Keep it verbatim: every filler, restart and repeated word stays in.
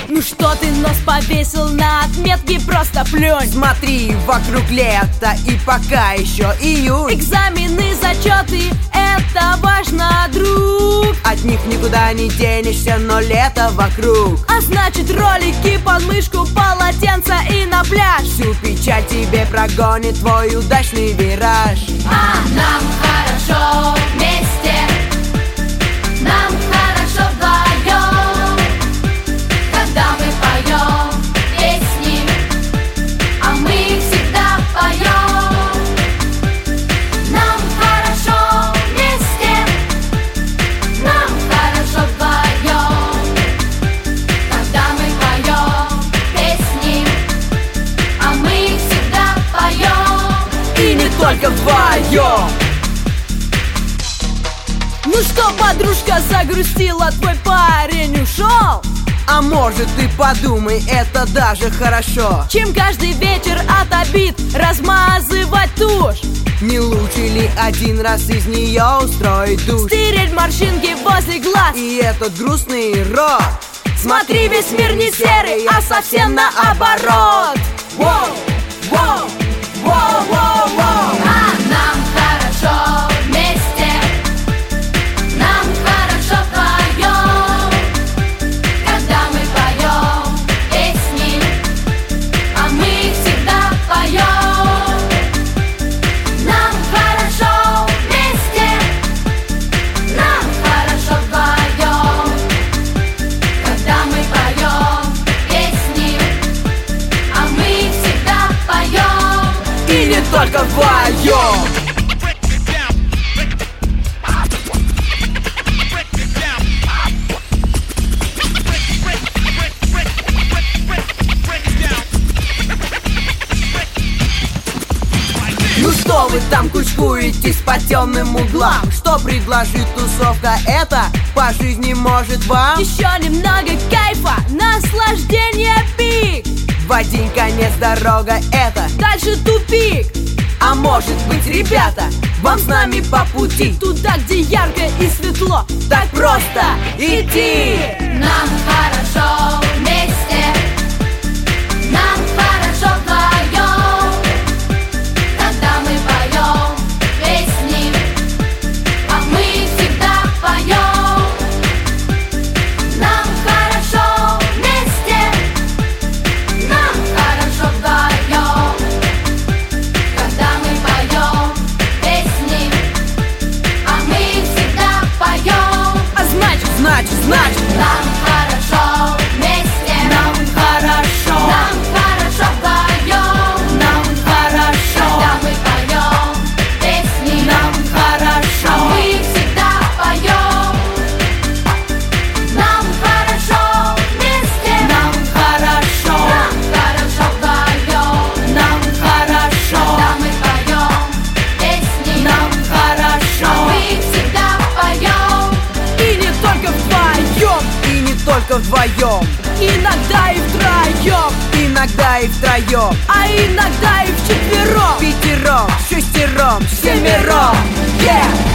Ну что ты нос повесил на отметке, просто плюнь. Смотри, вокруг лето и пока еще июнь. Экзамены, зачеты, это важно, друг. От них никуда не денешься, но лето вокруг. А значит ролики под мышку, полотенца и на пляж. Всю печаль тебе прогонит твой удачный вираж. А нам хорошо вместе, нам хорошо вдвоем, когда мы поем песни, а мы их всегда поем. Нам хорошо вместе, нам хорошо вдвоем, когда мы поем песни, а мы их всегда поем. И не только вдвоем. Ну что, подружка, загрустила, твой парень ушел? А может, ты подумай, это даже хорошо. Чем каждый вечер от обид размазывать тушь? Не лучше ли один раз из нее устроить душ? Стереть морщинки возле глаз и этот грустный рот. Смотри, весь мир не серый, а совсем наоборот. Воу, воу, воу, воу, воу. А нам хорошо вместе, нам хорошо вдвоем, когда мы поем песни, а мы их всегда поем. Нам хорошо вместе, нам хорошо вдвоем, когда мы поем песни, а мы их всегда поем. И не только вдвоем. Ну что вы там кучкуетесь по темным углам? Что предложит тусовка, это по жизни может вам? Еще немного кайфа, наслаждение, пик. В один конец дорога, это Дальше тупик. а может быть, ребята, вам с нами по пути. Туда, где ярко и светло, Так просто идти. нам хорошо вместе, нам хорошо вдвоем, когда мы поем песни, а мы их всегда поем. Нам хорошо вместе, нам хорошо вдвоем, когда мы поем песни, а мы их всегда поем. А значит, значит, значит, Нам хорошо вместе, нам хорошо, нам хорошо вдвоем, нам хорошо, когда мы поем песни, нам а хорошо, мы их всегда поем. Нам хорошо вместе, нам хорошо, нам хорошо вдвоем, нам хорошо, когда мы поем песни, нам а хорошо. мы их всегда поем. И не только вдвоем, и не только вдвоем, Иногда и втроем, иногда и втроем, а иногда и вчетвером. пятером, шестером, семером. Yeah!